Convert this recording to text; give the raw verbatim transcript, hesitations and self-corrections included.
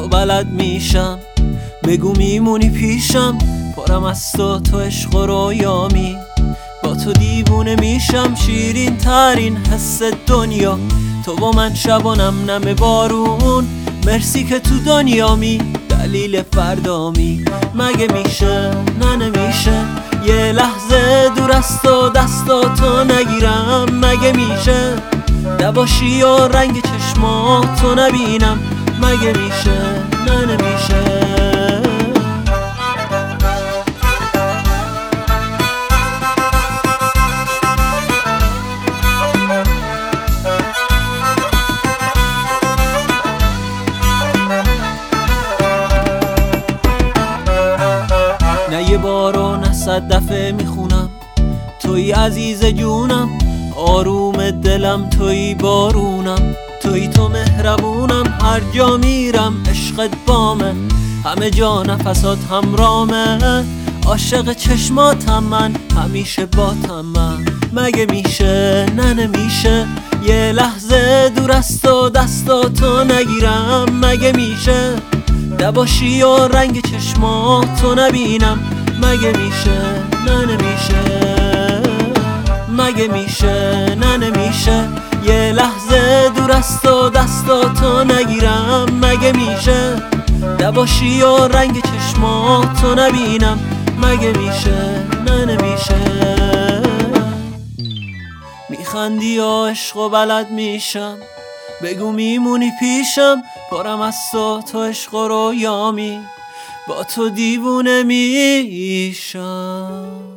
و بلد میشم. بگو میمونی پیشم، پرم از تو تو عشق و رویامی. با تو دیوونه میشم، شیرین ترین حس دنیا. تو با من شبانم نم بارون، مرسی که تو دنیامی، دلیل فردامی. مگه میشه؟ نه نمیشه یه لحظه دور از تو دستاتو نگیرم. مگه میشه نباشی و رنگ چشماتو نبینم. مگه میشه؟ نه نمیشه. نه یه بار و نه صد دفعه میخونم، توی عزیز جونم، آروم دلم، توی بارونم، توی تو مهربونم. هر جا میرم عشقت بامه، همه جا نفسات همرامه. عاشق چشماتم من، همیشه باتم من. مگه میشه؟ نه نمیشه یه لحظه دور از تو دستاتو نگیرم. مگه میشه نباشی و رنگ چشماتو نبینم. مگه میشه؟ نه نمیشه. مگه میشه؟ نه نمیشه یه لحظه دور از تو دستاتو نگیرم. مگه میشه نباشی و رنگ چشماتو نبینم. مگه میشه؟ نه نمیشه. میخندی و عشق و بلد میشم، بگو میمونی پیشم، پرم از تو تو عشق و رویامی. با تو دیوونه میشم.